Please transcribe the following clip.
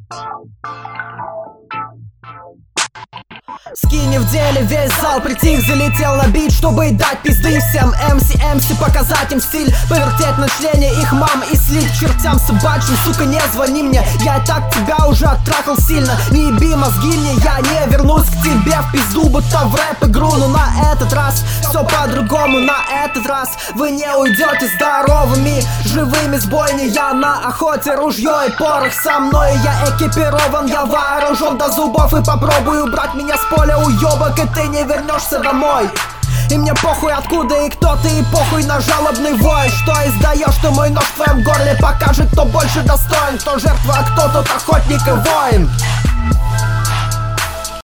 Скини в деле, весь зал притих, залетел на бит, чтобы дать пизды всем МС, показать им стиль, повертеть на члене их мам и слить чертям собачьим. Сука, не звони мне, я и так тебя уже оттрахал сильно. Не еби мозги мне, я не вернусь к тебе в пизду, будто в рэп-игру. Но на этот раз все по-другому, на этот раз вы не уйдете здоровыми, живыми с бойни. Я на охоте, ружье и порох со мной, я экипирован, я вооружен до зубов. И попробую убрать меня с поля уебок, и ты не вернешься домой. И мне похуй откуда и кто ты, и похуй на жалобный вой, что издаешь ты. Мой нож в твоем горле покажет, кто больше достоин, кто жертва, а кто тут охотник и воин.